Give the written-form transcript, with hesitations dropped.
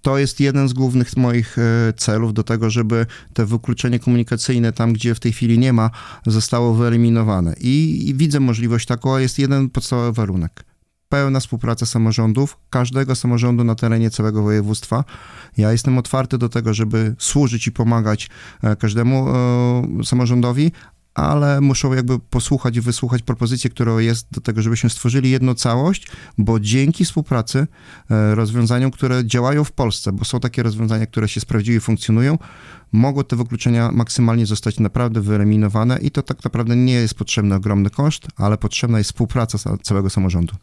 to jest jeden z głównych moich celów do tego, żeby te wykluczenie komunikacyjne tam, gdzie w tej chwili nie ma, zostało wyeliminowane. I widzę możliwość taką, jest jeden podstawowy warunek. Pełna współpraca samorządów, każdego samorządu na terenie całego województwa. Ja jestem otwarty do tego, żeby służyć i pomagać każdemu samorządowi, ale muszą jakby posłuchać i wysłuchać propozycję, która jest do tego, żebyśmy stworzyli jedną całość, bo dzięki współpracy, rozwiązaniom, które działają w Polsce, bo są takie rozwiązania, które się sprawdziły i funkcjonują, mogą te wykluczenia maksymalnie zostać naprawdę wyeliminowane i to tak naprawdę nie jest potrzebny ogromny koszt, ale potrzebna jest współpraca całego samorządu.